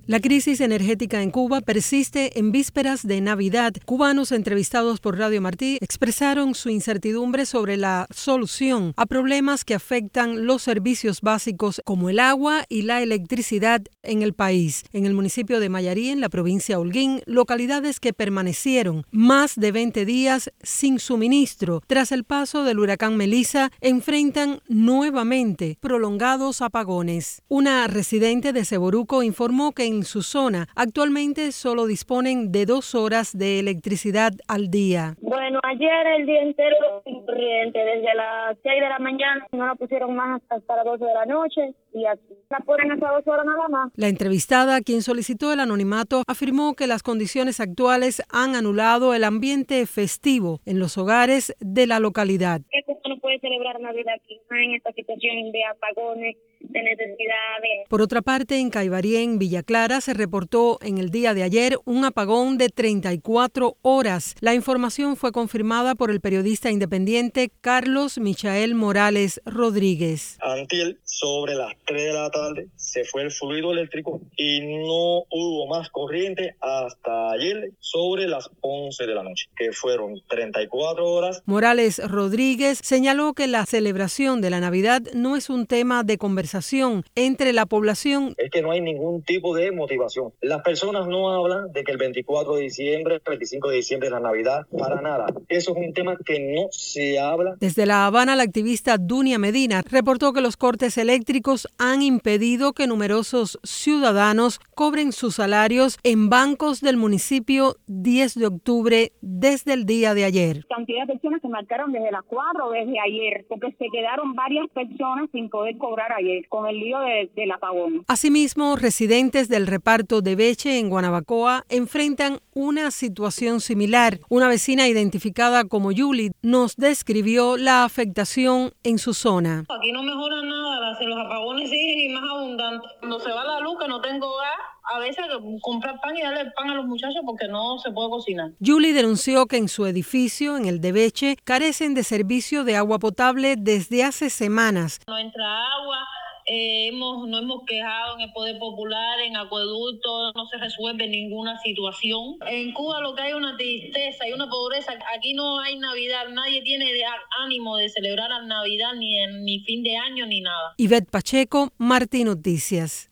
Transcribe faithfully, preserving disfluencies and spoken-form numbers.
La crisis energética en Cuba persiste en vísperas de Navidad. Cubanos entrevistados por Radio Martí expresaron su incertidumbre sobre la solución a problemas que afectan los servicios básicos como el agua y la electricidad en el país. En el municipio de Mayarí, en la provincia de Holguín, localidades que permanecieron más de veinte días sin suministro tras el paso del huracán Melissa enfrentan nuevamente prolongados apagones. Una residente de Seboruco informó que en En su zona actualmente solo disponen de dos horas de electricidad al día. Bueno, ayer el día entero sin corriente, desde las seis de la mañana, no la pusieron más hasta las doce de la noche y aquí la ponen hasta dos horas nada más. La entrevistada, quien solicitó el anonimato, afirmó que las condiciones actuales han anulado el ambiente festivo en los hogares de la localidad. Esto no puede celebrar Navidad aquí, en esta situación de apagones, de necesidades. Por otra parte, en Caibarí, en Villa Clara, se reportó en el día de ayer un apagón de treinta y cuatro horas. La información fue confirmada por el periodista independiente Carlos Michael Morales Rodríguez. Antier, sobre las tres de la tarde, se fue el fluido eléctrico y no hubo más corriente hasta ayer sobre las once de la noche, que fueron treinta y cuatro horas. Morales Rodríguez señaló que la celebración de la Navidad no es un tema de conversación entre la población. Es que no hay ningún tipo de motivación. Las personas no hablan de que el veinticuatro de diciembre, el veinticinco de diciembre es la Navidad, para nada. Eso es un tema que no se habla. Desde La Habana, la activista Dunia Medina reportó que los cortes eléctricos han impedido que numerosos ciudadanos cobren sus salarios en bancos del municipio diez de octubre desde el día de ayer. Cantidad de personas se marcaron desde las cuatro desde ayer, porque se quedaron varias personas sin poder cobrar ayer con el lío de, del apagón. Asimismo, residentes del reparto de Beche en Guanabacoa enfrentan una situación similar. Una vecina identificada como Yuli nos describió la afectación en su zona. Aquí no mejora nada, los apagones siguen y más abundantes. Cuando se va la luz, que no tengo gas, a veces comprar pan y darle el pan a los muchachos porque no se puede cocinar. Yuli denunció que en su edificio, en el de Beche, carecen de servicio de agua potable desde hace semanas. No entra agua. Eh, hemos, no hemos quejado en el Poder Popular, en acueducto, no se resuelve ninguna situación. En Cuba lo que hay es una tristeza y una pobreza. Aquí no hay Navidad, nadie tiene ánimo de celebrar la Navidad, ni, en, ni fin de año, ni nada. Ivette Pacheco, Martí Noticias.